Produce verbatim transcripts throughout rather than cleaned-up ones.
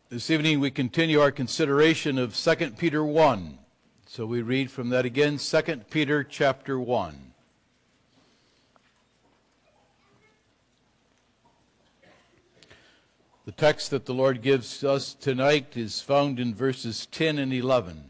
This evening we continue our consideration of Second Peter one. So we read from that again, Second Peter chapter one. The text that the Lord gives us tonight is found in verses ten and eleven.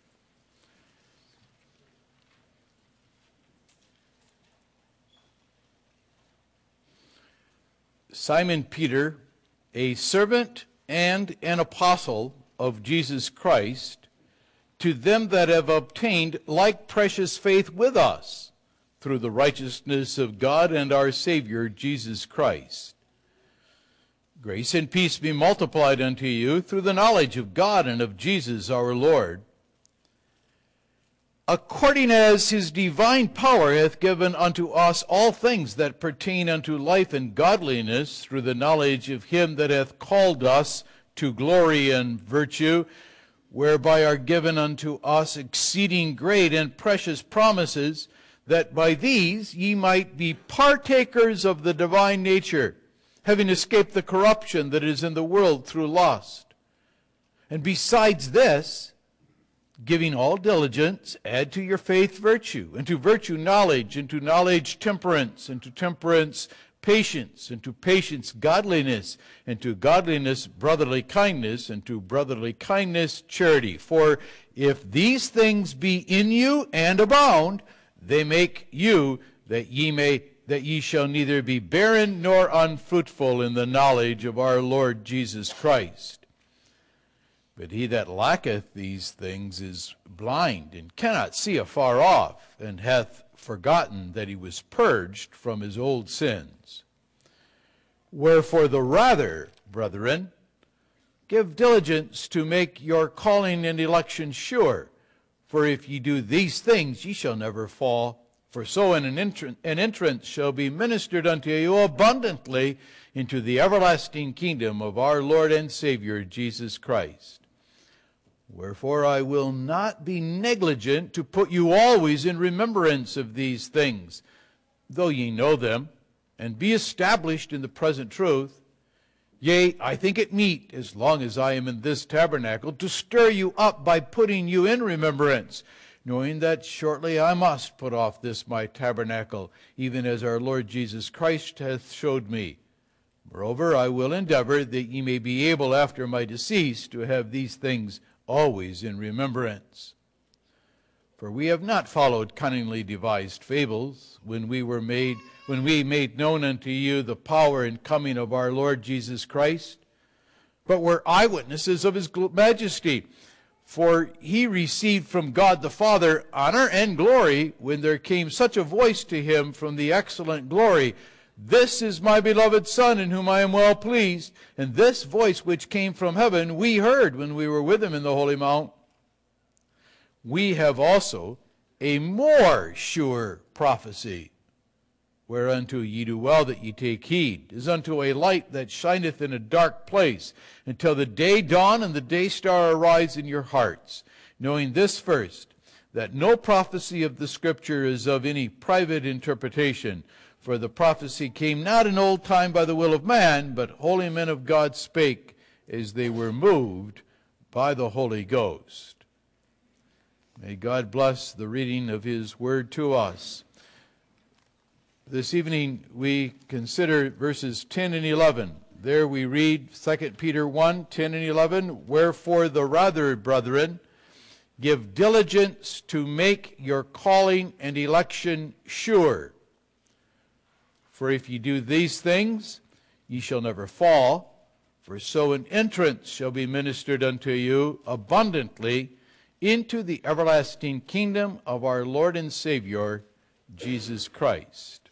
Simon Peter, a servant and an apostle of Jesus Christ, to them that have obtained like precious faith with us, through the righteousness of God and our Savior Jesus Christ. Grace and peace be multiplied unto you through the knowledge of God and of Jesus our Lord, according as his divine power hath given unto us all things that pertain unto life and godliness, through the knowledge of him that hath called us to glory and virtue, whereby are given unto us exceeding great and precious promises, that by these ye might be partakers of the divine nature, having escaped the corruption that is in the world through lust. And besides this, giving all diligence, add to your faith virtue, and to virtue knowledge, and to knowledge temperance, and to temperance patience, and to patience godliness, and to godliness brotherly kindness, and to brotherly kindness charity. For if these things be in you and abound, they make you that ye may that ye shall neither be barren nor unfruitful in the knowledge of our Lord Jesus Christ. But he that lacketh these things is blind, and cannot see afar off, and hath forgotten that he was purged from his old sins. Wherefore the rather, brethren, give diligence to make your calling and election sure. For if ye do these things, ye shall never fall. For so an entrance, an entrance shall be ministered unto you abundantly into the everlasting kingdom of our Lord and Savior Jesus Christ. Wherefore I will not be negligent to put you always in remembrance of these things, though ye know them, and be established in the present truth. Yea, I think it meet, as long as I am in this tabernacle, to stir you up by putting you in remembrance, knowing that shortly I must put off this my tabernacle, even as our Lord Jesus Christ hath showed me. Moreover, I will endeavor that ye may be able after my decease to have these things always in remembrance. For we have not followed cunningly devised fables, when we were made, when we made known unto you the power and coming of our Lord Jesus Christ, but were eyewitnesses of his majesty. For he received from God the Father honor and glory, when there came such a voice to him from the excellent glory, This is my beloved Son, in whom I am well pleased. And this voice which came from heaven we heard when we were with him in the holy mount. We have also a more sure prophecy, whereunto ye do well that ye take heed, as unto a light that shineth in a dark place, until the day dawn and the day star arise in your hearts, knowing this first, that no prophecy of the Scripture is of any private interpretation. For the prophecy came not in old time by the will of man, but holy men of God spake as they were moved by the Holy Ghost. May God bless the reading of his word to us. This evening we consider verses ten and eleven. There we read Second Peter one, ten and eleven, Wherefore the rather, brethren, give diligence to make your calling and election sure. For if ye do these things, ye shall never fall. For so an entrance shall be ministered unto you abundantly into the everlasting kingdom of our Lord and Savior, Jesus Christ.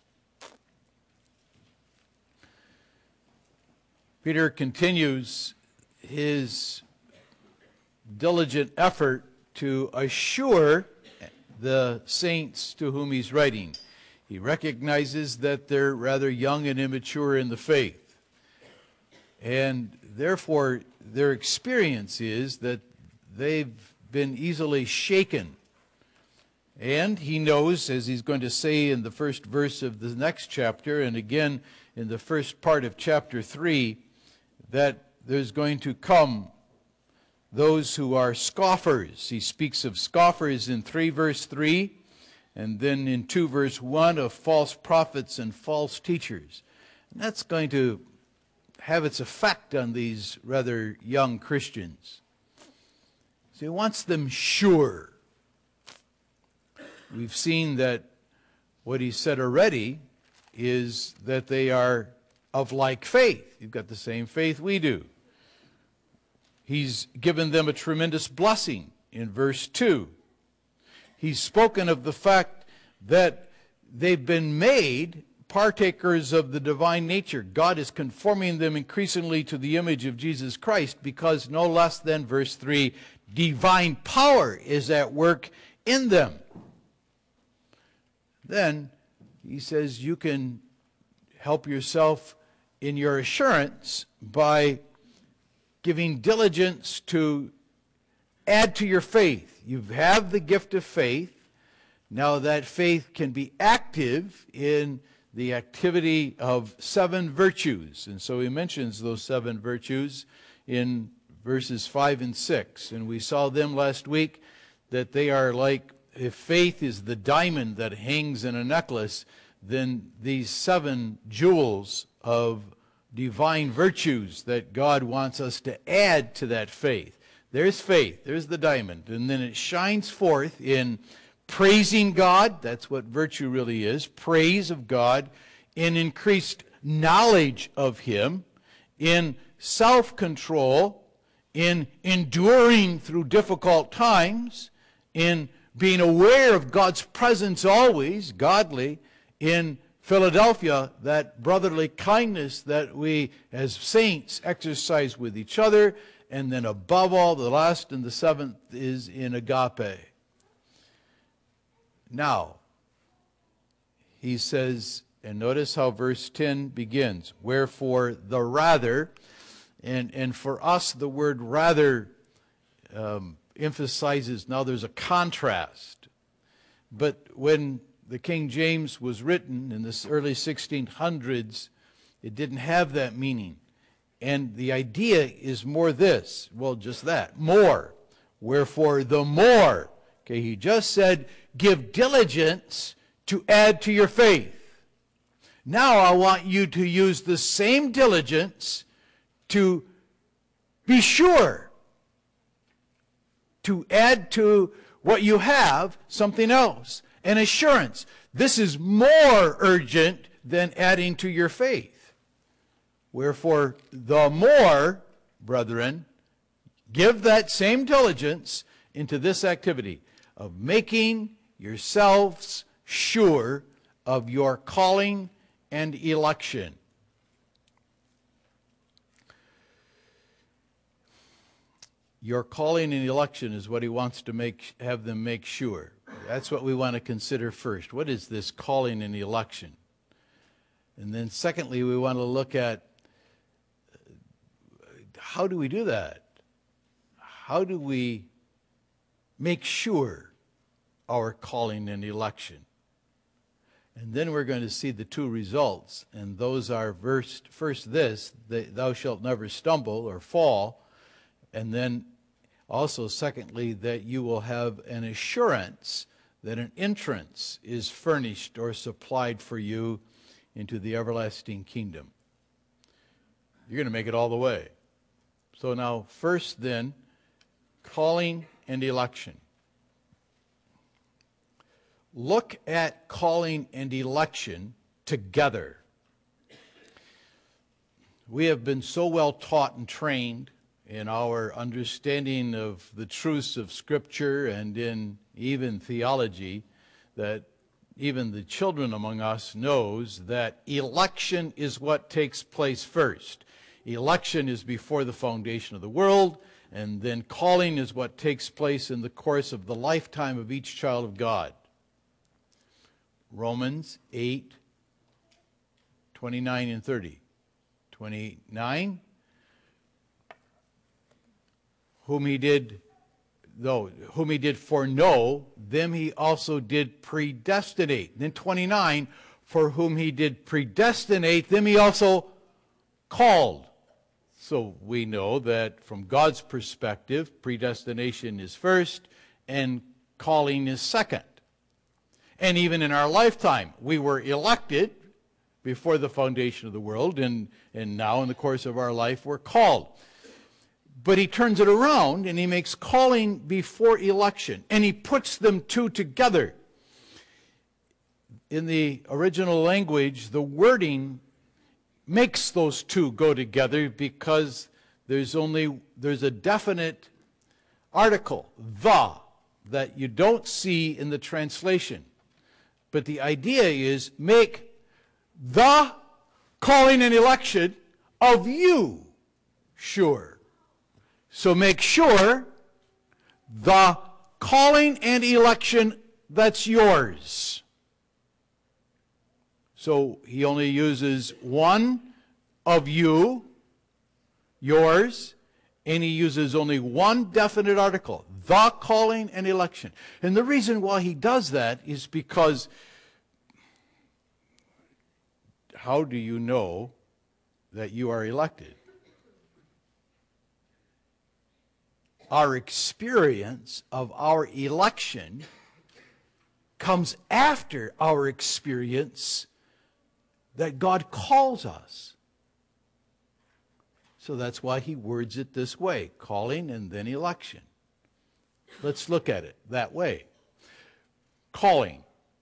Peter continues his diligent effort to assure the saints to whom he's writing. He recognizes that they're rather young and immature in the faith. And therefore, their experience is that they've been easily shaken. And he knows, as he's going to say in the first verse of the next chapter, and again in the first part of chapter three, that there's going to come those who are scoffers. He speaks of scoffers in three verse three, and then in two verse one of false prophets and false teachers. And that's going to have its effect on these rather young Christians. So he wants them sure. We've seen that what he said already is that they are of like faith. You've got the same faith we do. He's given them a tremendous blessing in verse two. He's spoken of the fact that they've been made partakers of the divine nature. God is conforming them increasingly to the image of Jesus Christ because no less than, verse three, divine power is at work in them. Then he says you can help yourself in your assurance by giving diligence to add to your faith. You have the gift of faith. Now that faith can be active in the activity of seven virtues. And so he mentions those seven virtues in verses five and six. And we saw them last week, that they are like, if faith is the diamond that hangs in a necklace, then these seven jewels of divine virtues that God wants us to add to that faith. There's faith, there's the diamond, and then it shines forth in praising God. That's what virtue really is, praise of God, in increased knowledge of Him, in self-control, in enduring through difficult times, in being aware of God's presence always, godly, in Philadelphia, that brotherly kindness that we as saints exercise with each other, and then above all, the last and the seventh is in agape. Now, he says, and notice how verse ten begins, wherefore the rather, and, and for us the word rather um, emphasizes, now there's a contrast. But when the King James was written in the early sixteen hundreds, it didn't have that meaning. And the idea is more this, well, just that, more. Wherefore the more. Okay, he just said, give diligence to add to your faith. Now I want you to use the same diligence to be sure, to add to what you have something else, an assurance. This is more urgent than adding to your faith. Wherefore, the more, brethren, give that same diligence into this activity of making yourselves sure of your calling and election. Your calling and election is what he wants to make, have them make sure. That's what we want to consider first. What is this calling and election? And then secondly, we want to look at how do we do that? How do we make sure our calling and election? And then we're going to see the two results, and those are first, first this, thou shalt never stumble or fall, and then also secondly, that you will have an assurance that an entrance is furnished or supplied for you into the everlasting kingdom. You're going to make it all the way. So now, first then, calling and election. Look at calling and election together. We have been so well taught and trained in our understanding of the truths of Scripture and in even theology that even the children among us knows that election is what takes place first. Election is before the foundation of the world, and then calling is what takes place in the course of the lifetime of each child of God. Romans eight, twenty-nine and thirty. twenty-nine, whom he did, though, whom he did foreknow, them he also did predestinate. Then twenty-nine, for whom he did predestinate, them he also called. So we know that from God's perspective, predestination is first and calling is second. And even in our lifetime, we were elected before the foundation of the world, and, and now in the course of our life we're called. But he turns it around and he makes calling before election, and he puts them two together. In the original language, the wording makes those two go together because there's only there's a definite article, the, that you don't see in the translation. But the idea is make the calling and election of you sure. So make sure the calling and election that's yours. So he only uses one of you, yours, and he uses only one definite article, the calling and election. And the reason why he does that is because how do you know that you are elected? Our experience of our election comes after our experience that God calls us. So that's why he words it this way, calling and then election. Let's look at it that way. Calling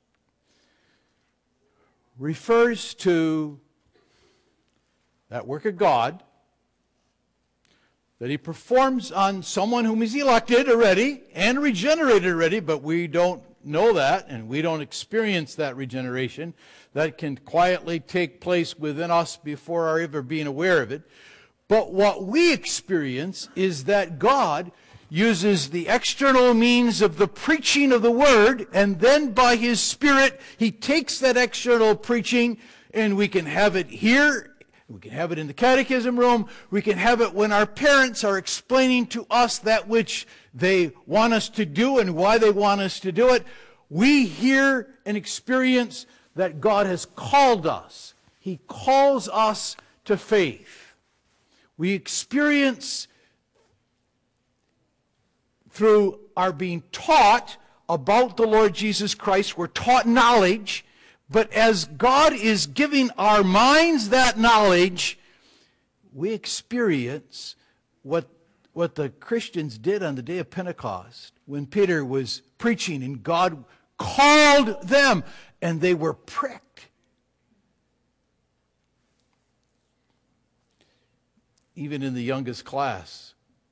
refers to that work of God that he performs on someone whom he's elected already and regenerated already, but we don't know that and we don't experience that regeneration. That can quietly take place within us before our ever being aware of it. But what we experience is that God uses the external means of the preaching of the Word, and then by His Spirit, He takes that external preaching, and we can have it here, we can have it in the catechism room, we can have it when our parents are explaining to us that which they want us to do and why they want us to do it. We hear and experience that God has called us. He calls us to faith. We experience through our being taught about the Lord Jesus Christ. We're taught knowledge, but as God is giving our minds that knowledge, we experience what, what the Christians did on the day of Pentecost when Peter was preaching and God called them and they were pricked. Even in the youngest class,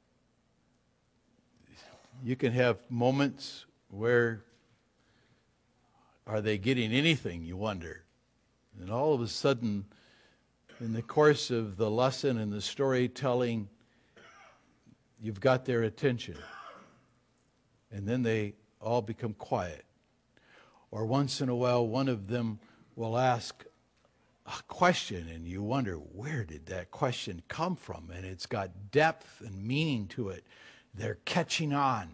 you can have moments where are they getting anything, you wonder. And all of a sudden, in the course of the lesson and the storytelling, you've got their attention. And then they all become quiet. Or once in a while, one of them will ask a question, and you wonder, where did that question come from? And it's got depth and meaning to it. They're catching on.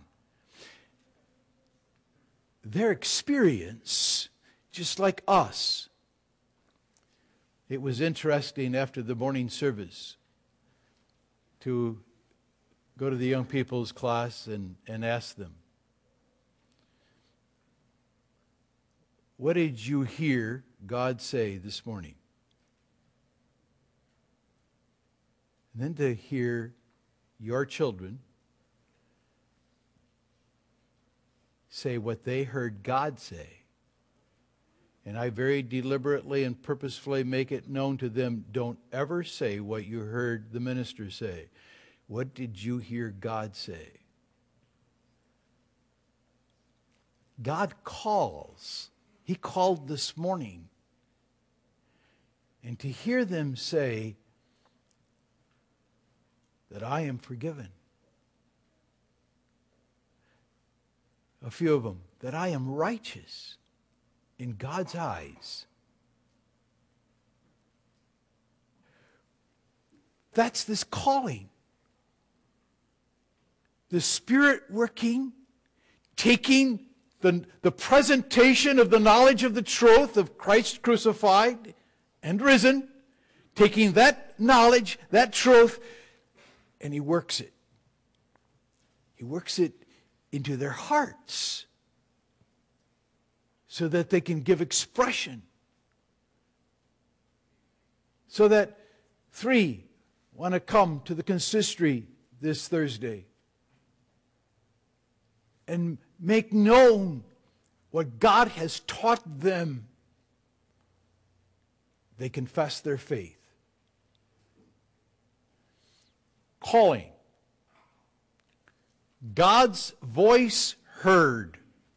Their experience, just like us. It was interesting after the morning service to go to the young people's class and, and ask them, what did you hear God say this morning? And then to hear your children say what they heard God say. And I very deliberately and purposefully make it known to them, don't ever say what you heard the minister say. What did you hear God say? God calls. He called this morning. And to hear them say that I am forgiven. A few of them, that I am righteous in God's eyes. That's this calling. The Spirit working, taking the, the presentation of the knowledge of the truth of Christ crucified and risen, taking that knowledge, that truth, and he works it. He works it into their hearts so that they can give expression. So that three want to come to the consistory this Thursday and make known what God has taught them. They confess their faith. Calling. God's voice heard.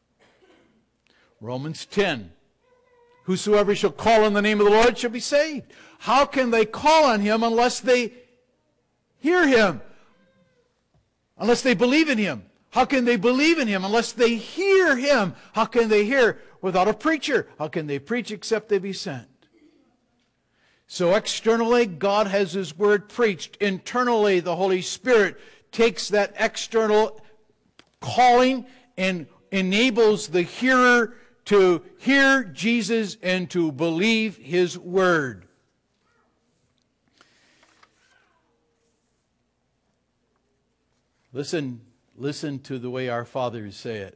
Romans ten. Whosoever shall call on the name of the Lord shall be saved. How can they call on him unless they hear him? Unless they believe in him? How can they believe in him unless they hear him? How can they hear without a preacher? How can they preach except they be sent? So externally, God has his word preached. Internally, the Holy Spirit takes that external calling and enables the hearer to hear Jesus and to believe his word. Listen, listen to the way our fathers say it.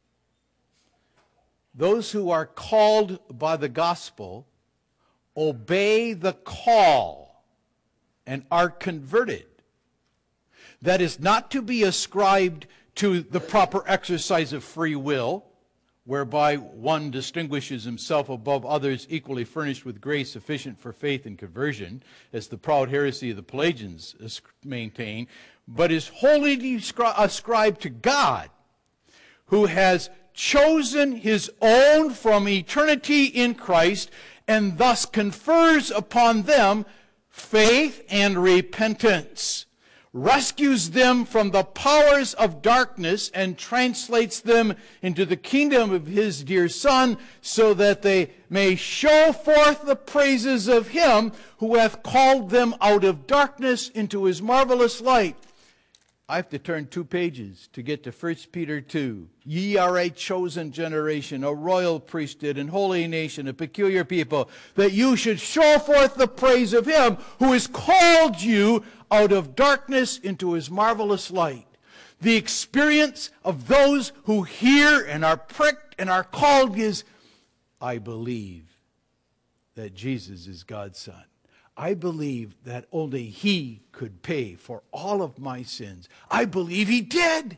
Those who are called by the gospel obey the call and are converted. That is not to be ascribed to the proper exercise of free will, whereby one distinguishes himself above others equally furnished with grace sufficient for faith and conversion, as the proud heresy of the Pelagians maintain, but is wholly ascribed to God, who has chosen his own from eternity in Christ, and thus confers upon them faith and repentance, rescues them from the powers of darkness, and translates them into the kingdom of his dear Son, so that they may show forth the praises of him who hath called them out of darkness into his marvelous light. I have to turn two pages to get to First Peter two. Ye are a chosen generation, a royal priesthood, and holy nation, a peculiar people, that you should show forth the praise of him who has called you out of darkness into his marvelous light. The experience of those who hear and are pricked and are called is, I believe that Jesus is God's Son. I believe that only he could pay for all of my sins. I believe he did.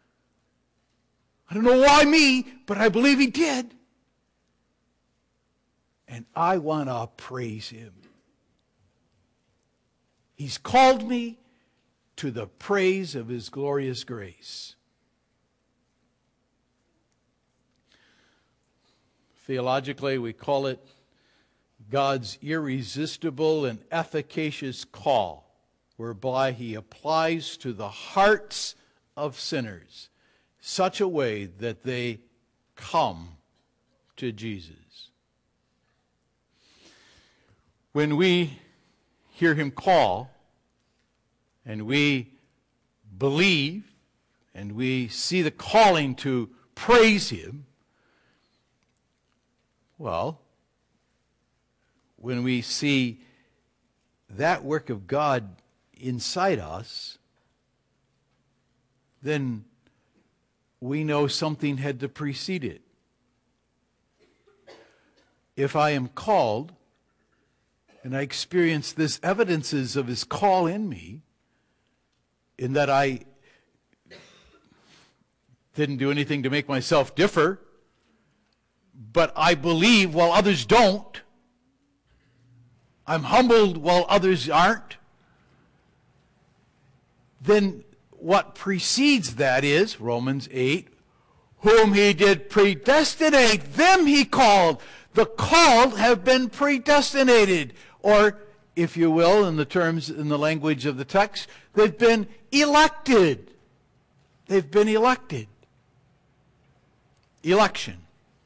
I don't know why me, but I believe he did. And I want to praise him. He's called me to the praise of his glorious grace. Theologically, we call it God's irresistible and efficacious call, whereby he applies to the hearts of sinners such a way that they come to Jesus. When we hear him call, and we believe, and we see the calling to praise him, well, when we see that work of God inside us, then we know something had to precede it. If I am called, and I experience this evidences of his call in me, in that I didn't do anything to make myself differ, but I believe while others don't, I'm humbled while others aren't, then what precedes that is, Romans eight, whom he did predestinate, them he called. The called have been predestinated, or, if you will, in the terms, in the language of the text, they've been elected. They've been elected. Election.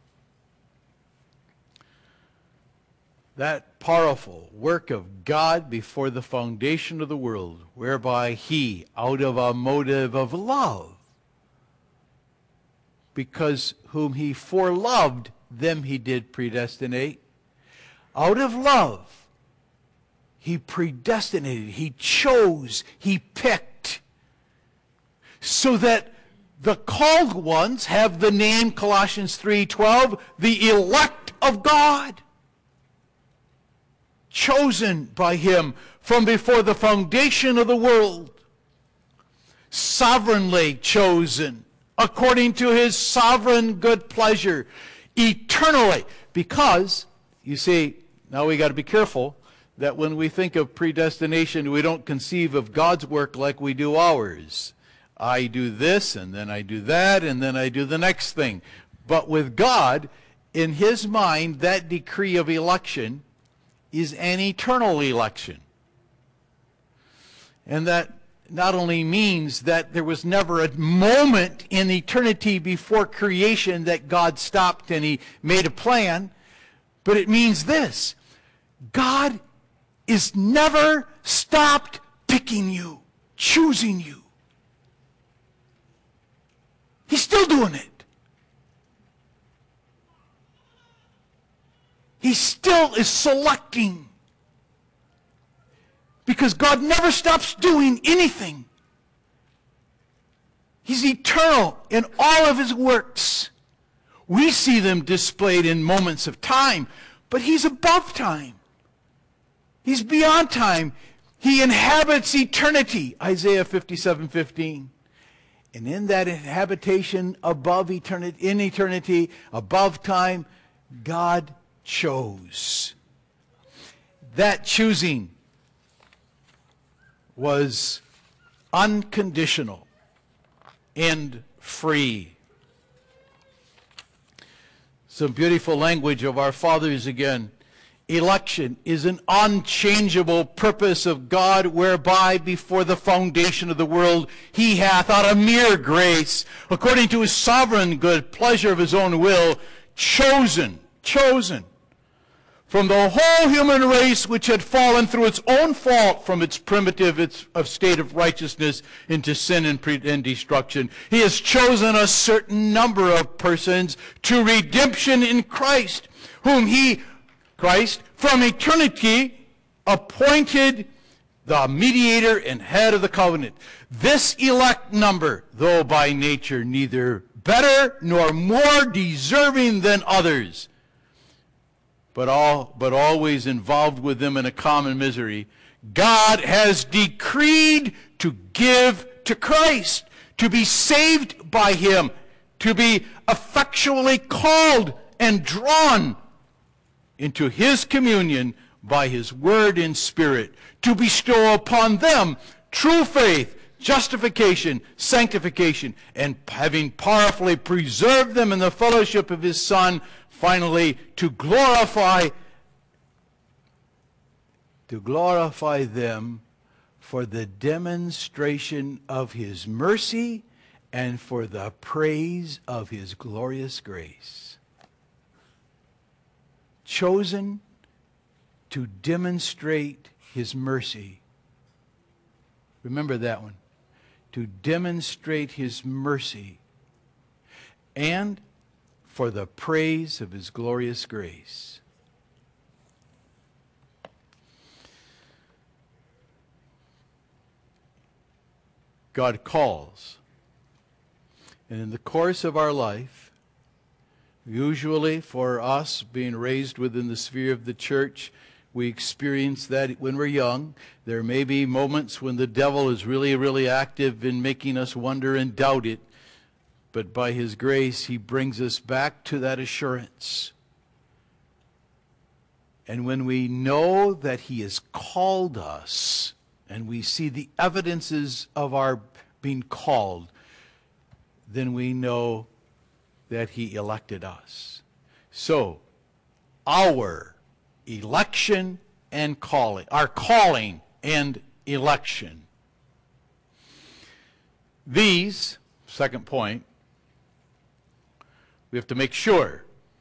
That powerful work of God before the foundation of the world, whereby he, out of a motive of love, because whom he foreloved, them he did predestinate, out of love, He predestinated, He chose, He picked, so that the called ones have the name, Colossians three twelve, the elect of God. Chosen by Him from before the foundation of the world. Sovereignly chosen, according to His sovereign good pleasure, eternally. Because, you see, now we got to be careful that when we think of predestination, we don't conceive of God's work like we do ours. I do this, and then I do that, and then I do the next thing. But with God, in His mind, that decree of election is an eternal election. And that not only means that there was never a moment in eternity before creation that God stopped and He made a plan, but it means this: God is never stopped picking you, choosing you. He's still doing it. He still is selecting. Because God never stops doing anything. He's eternal in all of His works. We see them displayed in moments of time, but He's above time. He's beyond time. He inhabits eternity, Isaiah fifty-seven fifteen. And in that habitation above eternity, in eternity, above time, God chose. That choosing was unconditional and free. Some beautiful language of our fathers again. Election is an unchangeable purpose of God, whereby before the foundation of the world He hath, out of mere grace, according to His sovereign good pleasure of His own will, chosen, chosen, from the whole human race which had fallen through its own fault from its primitive its, of state of righteousness into sin and, pre, and destruction. He has chosen a certain number of persons to redemption in Christ, whom He, Christ, from eternity appointed the mediator and head of the covenant. This elect number, though by nature neither better nor more deserving than others, but all but always involved with them in a common misery, God has decreed to give to Christ, to be saved by Him, to be effectually called and drawn into His communion by His word and spirit, to bestow upon them true faith, justification, sanctification, and having powerfully preserved them in the fellowship of His Son, finally to glorify to glorify them for the demonstration of His mercy and for the praise of His glorious grace. Chosen to demonstrate His mercy. Remember that one. To demonstrate His mercy and for the praise of His glorious grace. God calls. And in the course of our life, usually for us being raised within the sphere of the church, we experience that when we're young. There may be moments when the devil is really, really active in making us wonder and doubt it. But by His grace, He brings us back to that assurance. And when we know that He has called us, and we see the evidences of our being called, then we know that He elected us. So, our election and calling, our calling and election. These, second point, we have to make sure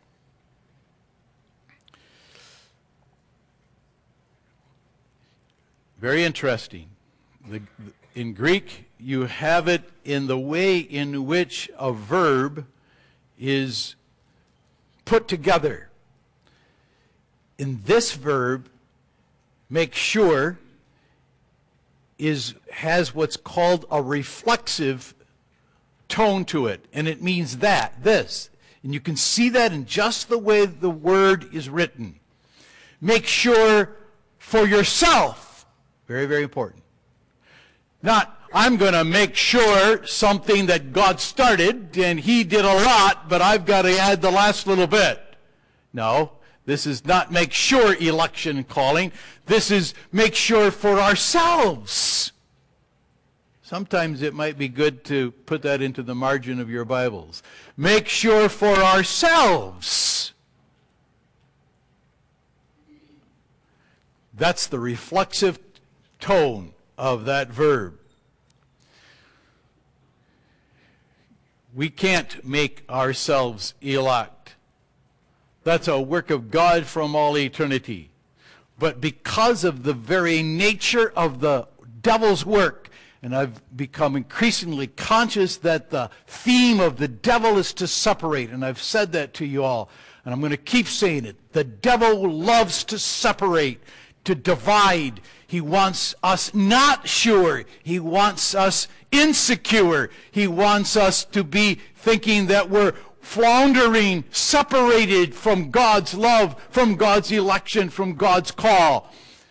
very interesting. The, in Greek, you have it in the way in which a verb is put together. In this verb, make sure is has what's called a reflexive tone to it. And it means that, this. And you can see that in just the way the word is written. Make sure for yourself. Very, very important. Not, I'm going to make sure something that God started, and he did a lot, but I've got to add the last little bit. No, this is not make sure election and calling. This is make sure for ourselves. Sometimes it might be good to put that into the margin of your Bibles. Make sure for ourselves. That's the reflexive tone of that verb. We can't make ourselves elect. That's a work of God from all eternity. But because of the very nature of the devil's work, and I've become increasingly conscious that the theme of the devil is to separate, and I've said that to you all, and I'm going to keep saying it. The devil loves to separate, to divide. He wants us not sure. He wants us insecure. He wants us to be thinking that we're floundering, separated from God's love, from God's election, from God's call.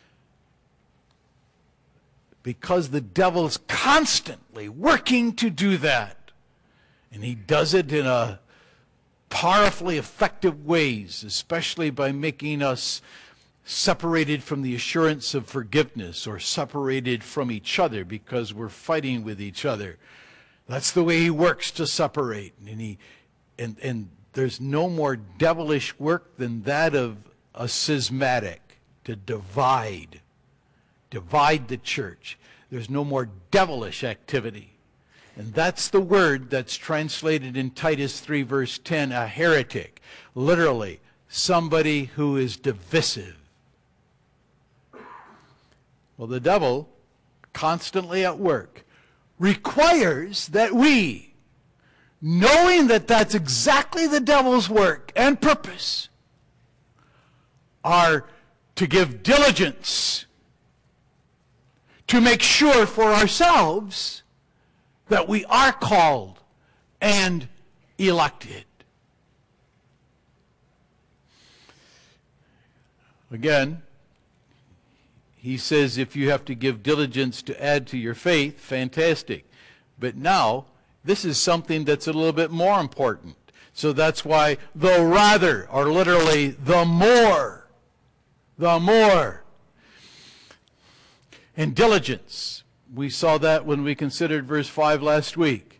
Because the devil's constantly working to do that. And he does it in a powerfully effective ways, especially by making us separated from the assurance of forgiveness, or separated from each other because we're fighting with each other. That's the way he works to separate. And he and and there's no more devilish work than that of a schismatic, to divide. Divide the church. There's no more devilish activity. And that's the word that's translated in Titus three verse ten, a heretic. Literally, somebody who is divisive. Well, the devil, constantly at work, requires that we, knowing that that's exactly the devil's work and purpose, are to give diligence to make sure for ourselves that we are called and elected. Again, he says if you have to give diligence to add to your faith, fantastic. But now, this is something that's a little bit more important. So that's why the rather, or literally the more, the more. And diligence. We saw that when we considered verse five last week.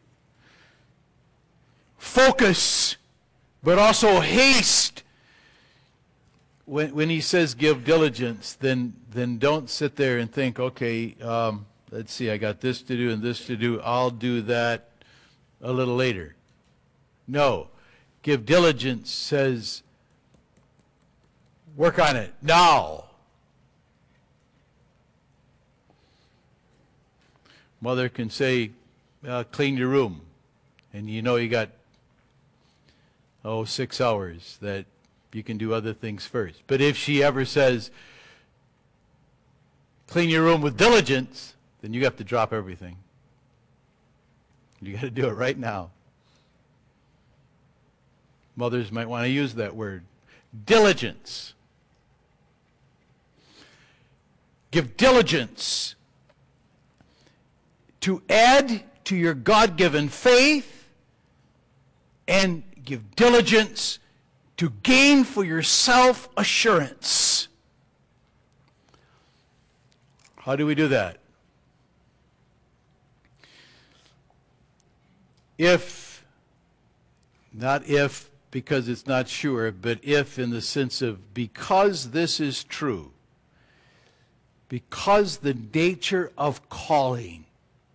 Focus, but also haste. When, when he says give diligence, then, then don't sit there and think, okay, um, let's see, I got this to do and this to do. I'll do that a little later. No. Give diligence says, work on it now. Mother can say, uh, clean your room. And you know you got, oh, six hours that you can do other things first. But if she ever says, clean your room with diligence, then you have to drop everything. You got to do it right now. Mothers might want to use that word. Diligence. Give diligence to add to your God-given faith, and give diligence to gain for yourself assurance. How do we do that? If, not if because it's not sure, but if in the sense of because this is true, because the nature of calling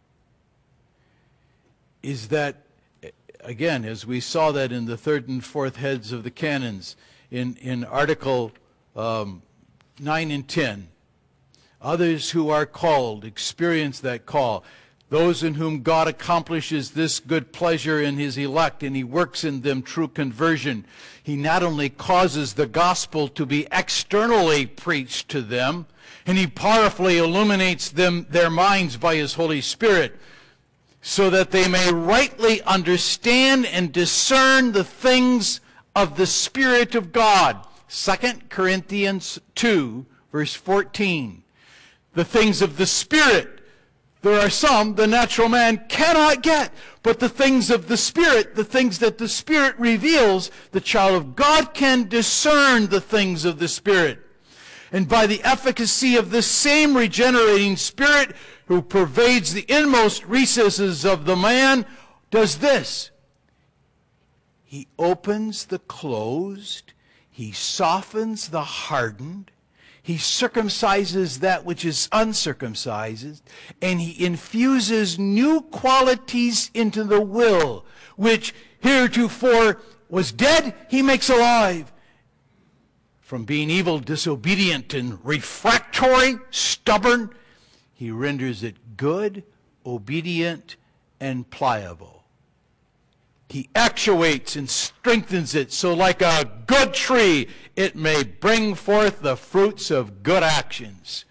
is that, again, as we saw that in the third and fourth heads of the canons, in, in Article um, nine and ten, others who are called experience that call. those in whom God accomplishes this good pleasure in his elect, and he works in them true conversion. He not only causes the gospel to be externally preached to them, and he powerfully illuminates them, their minds by his Holy Spirit, so that they may rightly understand and discern the things of the Spirit of God. Second Corinthians two, verse fourteen. The things of the Spirit. There are some the natural man cannot get, but the things of the Spirit, the things that the Spirit reveals, the child of God can discern the things of the Spirit. And by the efficacy of this same regenerating Spirit who pervades the inmost recesses of the man, does this. He opens the closed, he softens the hardened, he circumcises that which is uncircumcised, and he infuses new qualities into the will, which heretofore was dead, he makes alive. From being evil, disobedient, and refractory, stubborn, he renders it good, obedient, and pliable. He actuates and strengthens it so like a good tree it may bring forth the fruits of good actions.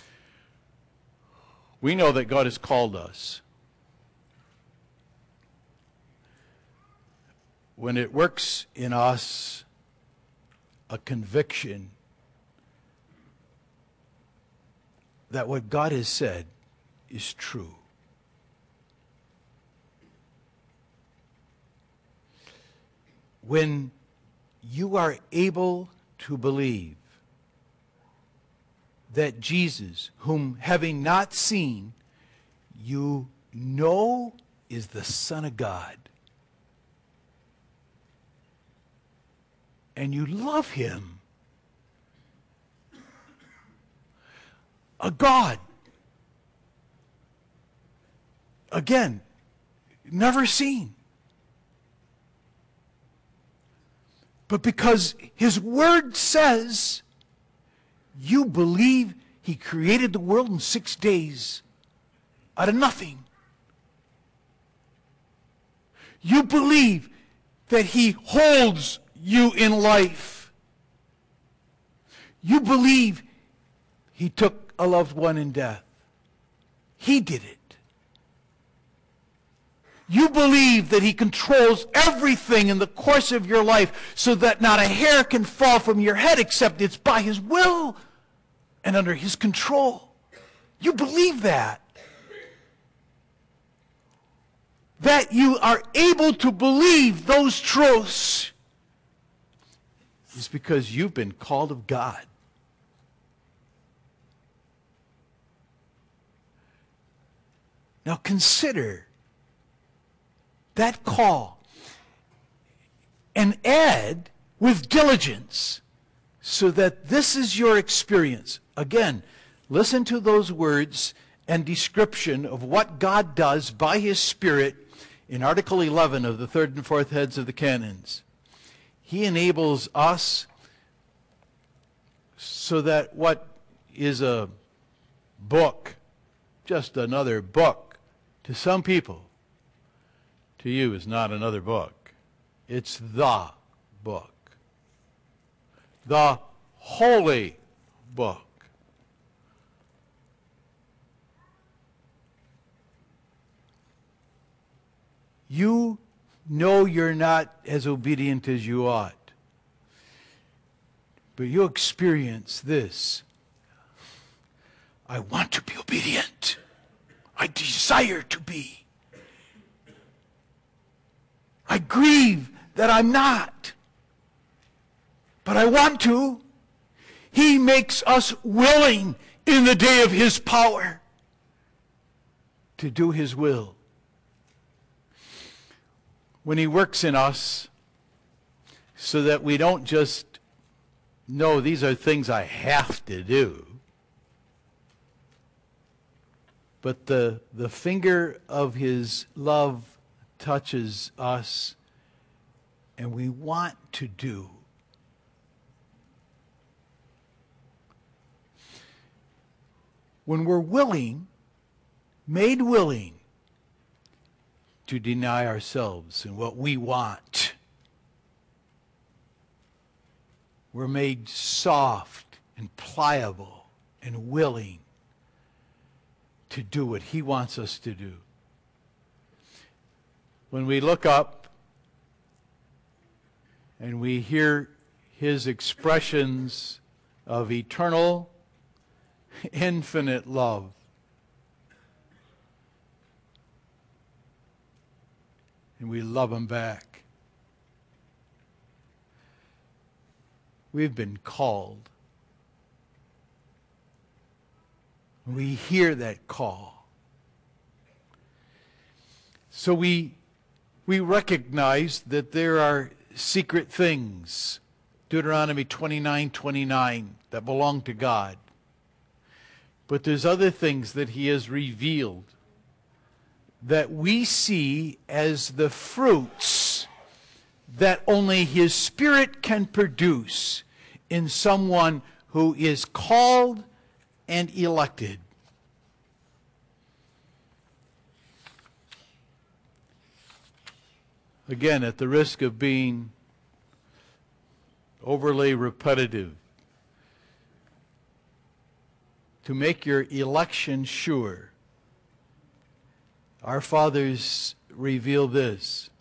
We know that God has called us. When it works in us a conviction that what God has said is true. When you are able to believe that Jesus, whom having not seen, you know is the Son of God, and you love him, a God, again, never seen. But because his word says, you believe he created the world in six days out of nothing. You believe that he holds you in life. You believe he took a loved one in death. He did it. You believe that he controls everything in the course of your life so that not a hair can fall from your head except it's by his will and under his control. You believe that. That you are able to believe those truths is because you've been called of God. Now consider that call and add with diligence so that this is your experience. Again, listen to those words and description of what God does by his Spirit in Article eleven of the third and fourth heads of the canons. He enables us so that what is a book, just another book, to some people, to you is not another book. It's the book. The holy book. You know you're not as obedient as you ought. But you experience this. I want to be obedient. I desire to be. I grieve that I'm not. But I want to. He makes us willing in the day of his power to do his will. When he works in us so that we don't just know these are things I have to do, but the, the finger of his love touches us and we want to do. When we're willing, made willing, to deny ourselves and what we want. We're made soft and pliable and willing to do what He wants us to do. When we look up and we hear His expressions of eternal, infinite love, and we love Him back, we've been called. We hear that call. So we we recognize that there are secret things, Deuteronomy twenty-nine twenty-nine, that belong to God. But there's other things that He has revealed that we see as the fruits that only His Spirit can produce in someone who is called and elected. Again, at the risk of being overly repetitive, to make your election sure, our fathers reveal this.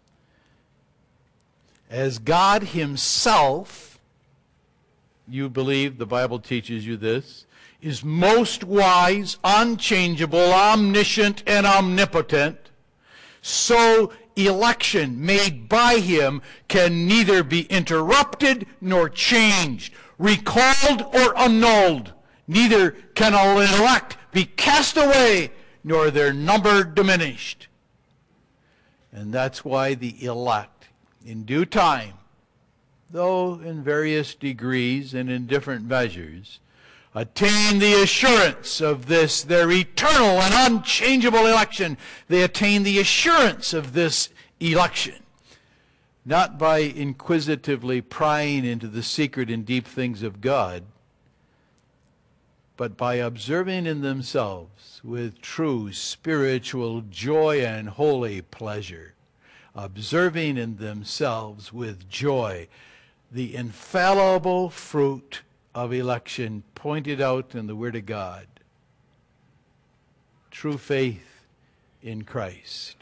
As God Himself, you believe, the Bible teaches you this, is most wise, unchangeable, omniscient, and omnipotent, so election made by Him can neither be interrupted nor changed, recalled or annulled. Neither can an elect be cast away, nor their number diminished. And that's why the elect, in due time, though in various degrees and in different measures, attain the assurance of this, their eternal and unchangeable election. They attain the assurance of this election, not by inquisitively prying into the secret and deep things of God, but by observing in themselves with true spiritual joy and holy pleasure, observing in themselves with joy the infallible fruit of election pointed out in the Word of God. True faith in Christ.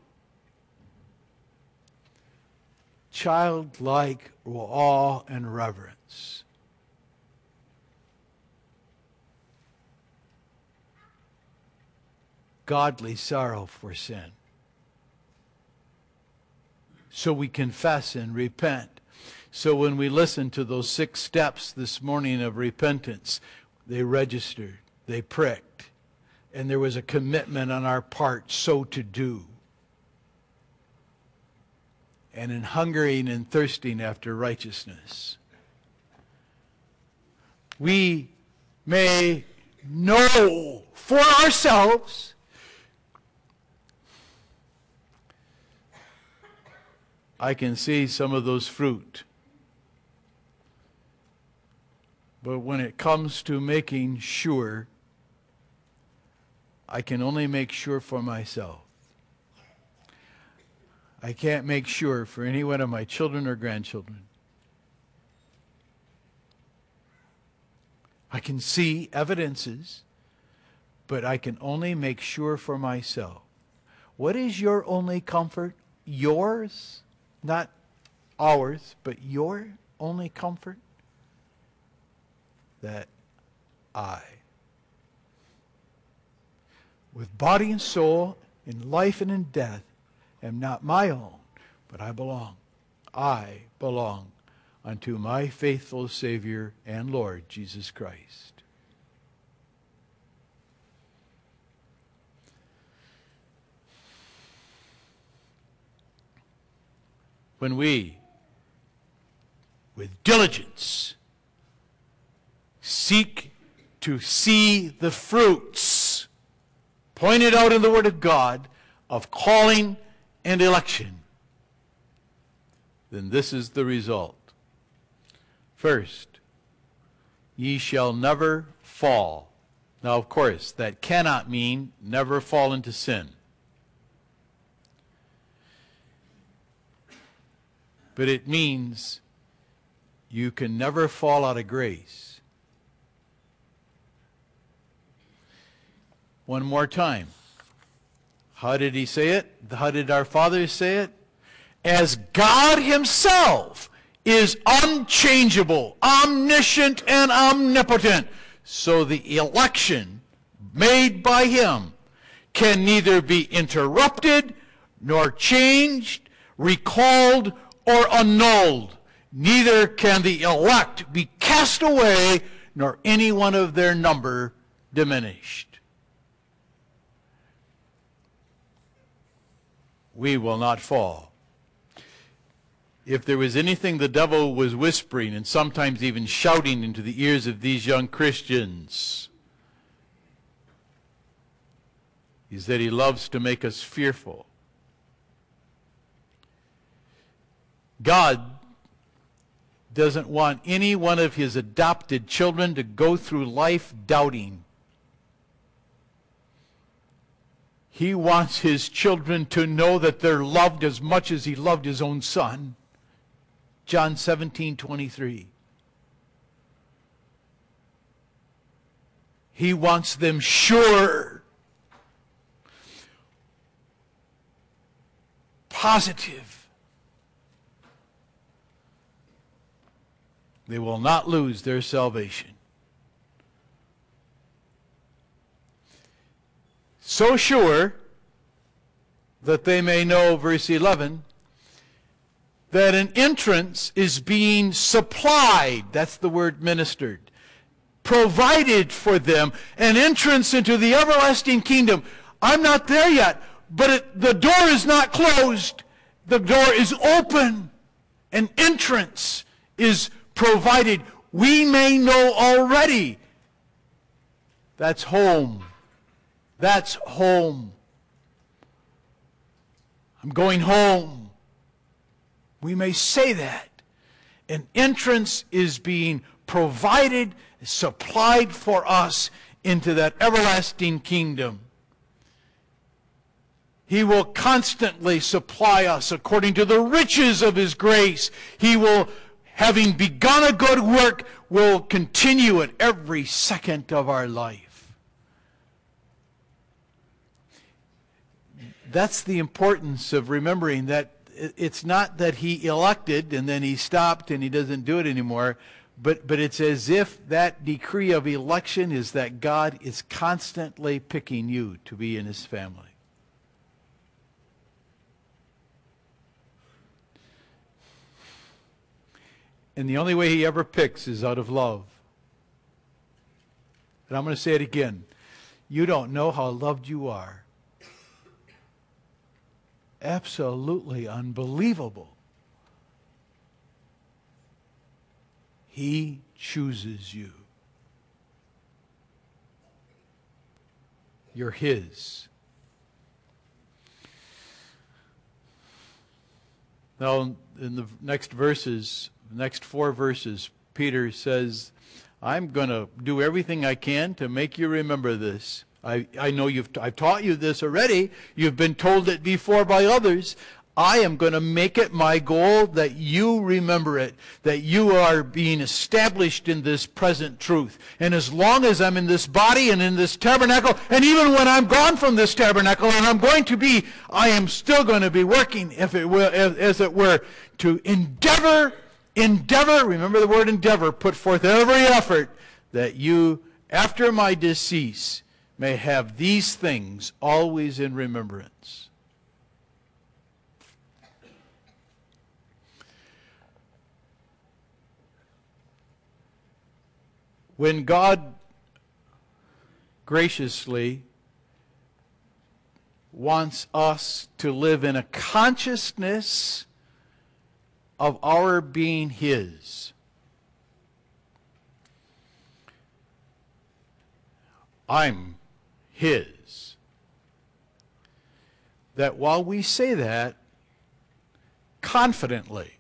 Childlike awe and reverence. Godly sorrow for sin. So we confess and repent. So when we listen to those six steps this morning of repentance, they registered, they pricked, and there was a commitment on our part so to do. And in hungering and thirsting after righteousness, we may know for ourselves I can see some of those fruit. But when it comes to making sure, I can only make sure for myself. I can't make sure for any one of my children or grandchildren. I can see evidences, but I can only make sure for myself. What is your only comfort? Yours? Not ours, but your only comfort? That I, with body and soul, in life and in death, am not my own, but I belong. I belong unto my faithful Savior and Lord Jesus Christ. When we, with diligence, seek to see the fruits pointed out in the Word of God of calling and election, then this is the result. First, ye shall never fall. Now, of course, that cannot mean never fall into sin. but it means you can never fall out of grace. One more time. How did he say it? How did our fathers say it? As God himself is unchangeable, omniscient, and omnipotent, so the election made by him can neither be interrupted, nor changed, recalled, or annulled. Neither can the elect be cast away, nor any one of their number diminished. We will not fall. If there was anything the devil was whispering and sometimes even shouting into the ears of these young Christians, is that he loves to make us fearful. God doesn't want any one of his adopted children to go through life doubting. He wants his children to know that they're loved as much as he loved his own son. John seventeen twenty-three. He wants them sure, positive. They will not lose their salvation. So sure that they may know, verse eleven, that an entrance is being supplied. That's the word ministered. Provided for them, an entrance into the everlasting kingdom. I'm not there yet, but it, the door is not closed. The door is open. An entrance is provided. We may know already. That's home. That's home. I'm going home. We may say that. An entrance is being provided, supplied for us into that everlasting kingdom. He will constantly supply us according to the riches of his grace. He will, having begun a good work, will continue it every second of our life. That's the importance of remembering that it's not that he elected and then he stopped and he doesn't do it anymore, but, but it's as if that decree of election is that God is constantly picking you to be in his family. And the only way he ever picks is out of love. And I'm going to say it again. You don't know how loved you are. Absolutely unbelievable. He chooses you. You're his. Now, in the next verses, next four verses, Peter says, I'm going to do everything I can to make you remember this. I, I know you've I've taught you this already. You've been told it before by others. I am going to make it my goal that you remember it, that you are being established in this present truth. And as long as I'm in this body and in this tabernacle, and even when I'm gone from this tabernacle, and I'm going to be, I am still going to be working, if it will, as, as it were, to endeavor, endeavor, remember the word endeavor, put forth every effort that you, after my decease, may have these things always in remembrance. When God graciously wants us to live in a consciousness of our being his, I'm his. That while we say that confidently,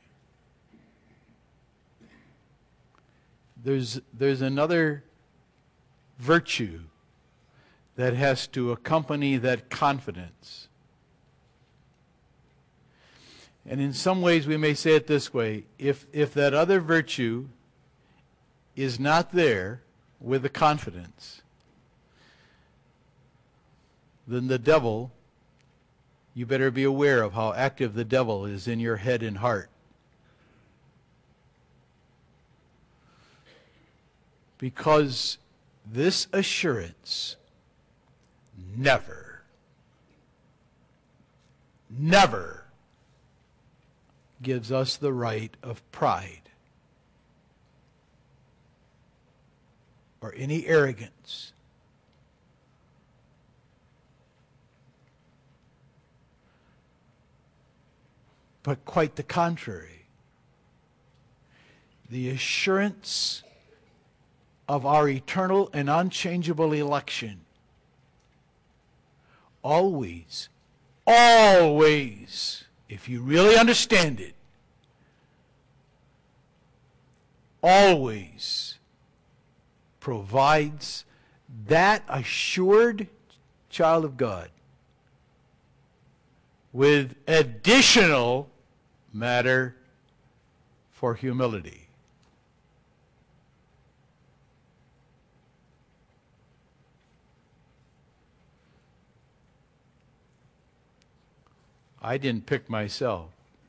there's, there's another virtue that has to accompany that confidence. And in some ways we may say it this way: if, if that other virtue is not there with the confidence, then the devil, you better be aware of how active the devil is in your head and heart. Because this assurance never, never gives us the right of pride or any arrogance. But quite the contrary. The assurance of our eternal and unchangeable election always, always, if you really understand it, always provides that assured child of God with additional matter for humility. I didn't pick myself.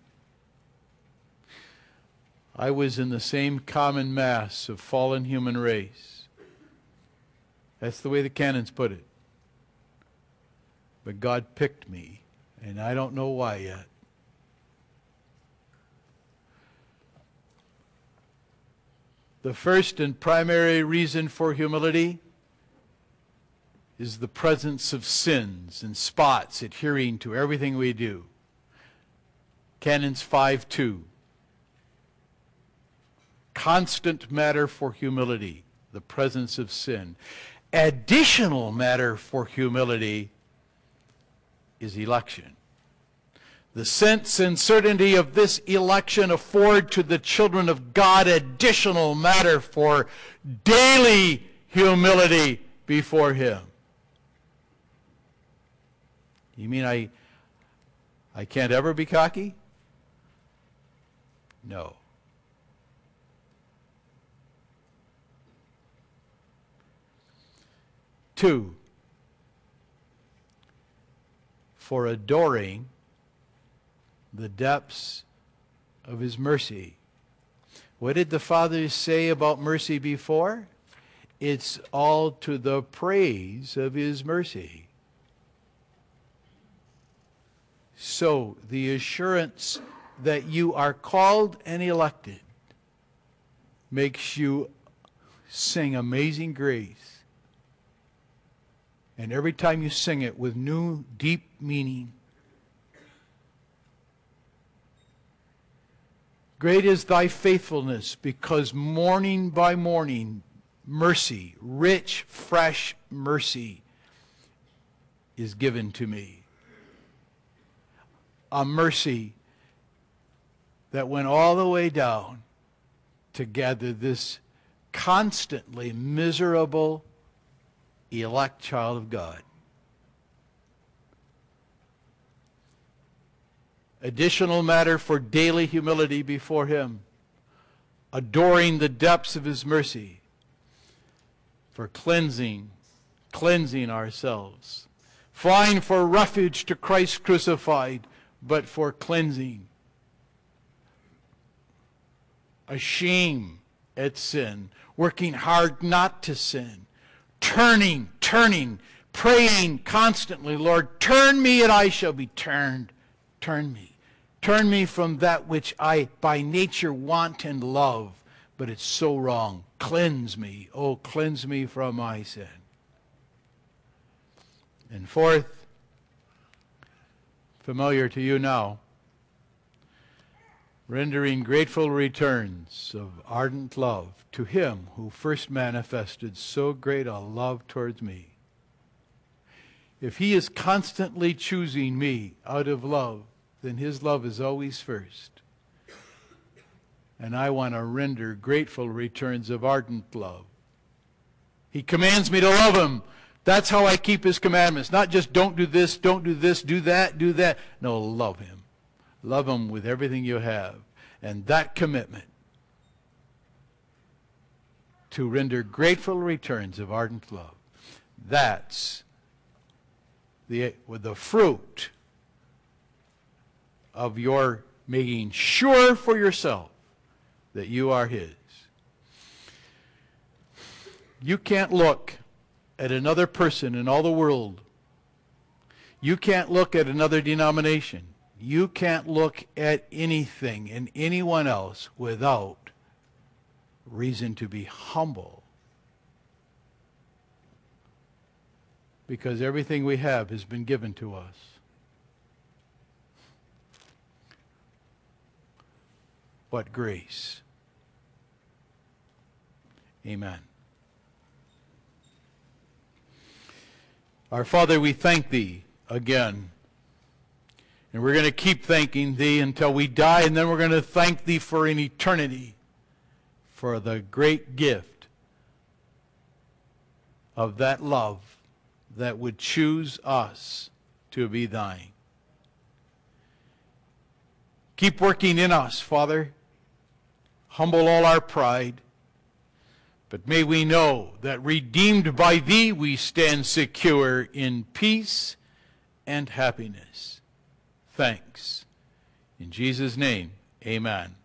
I was in the same common mass of fallen human race. That's the way the canons put it. But God picked me, and I don't know why yet. The first and primary reason for humility is the presence of sins and spots adhering to everything we do. Canons five two. Constant matter for humility, the presence of sin. Additional matter for humility is election. The sense and certainty of this election afford to the children of God additional matter for daily humility before Him. You mean I, I can't ever be cocky? No. Two, for adoring the depths of His mercy. What did the fathers say about mercy before? It's all to the praise of His mercy. So, the assurance that you are called and elected makes you sing Amazing Grace. And every time you sing it with new, deep meaning. Great is thy faithfulness, because morning by morning, mercy, rich, fresh mercy, is given to me. A mercy that went all the way down to gather this constantly miserable elect child of God. Additional matter for daily humility before Him, adoring the depths of His mercy, for cleansing, cleansing ourselves, flying for refuge to Christ crucified, but for cleansing, a shame at sin, working hard not to sin, turning, turning, praying constantly, Lord, turn me and I shall be turned. Turn me. Turn me from that which I by nature want and love, but it's so wrong. Cleanse me. Oh, cleanse me from my sin. And fourth, familiar to you now, rendering grateful returns of ardent love to Him who first manifested so great a love towards me. If He is constantly choosing me out of love, then His love is always first. And I want to render grateful returns of ardent love. He commands me to love Him. That's how I keep His commandments. Not just don't do this, don't do this, do that, do that. No, love Him. Love him with everything you have. And that commitment to render grateful returns of ardent love, that's the, with the fruit of your making sure for yourself that you are his. You can't look at another person in all the world. You can't look at another denomination. You can't look at anything and anyone else without reason to be humble. Because everything we have has been given to us. What grace. Amen. Our Father, we thank thee again. And we're going to keep thanking thee until we die, and then we're going to thank thee for an eternity, for the great gift of that love that would choose us to be thine. Keep working in us, Father. Humble all our pride. But may we know that redeemed by thee we stand secure in peace and happiness. Thanks. In Jesus' name, amen.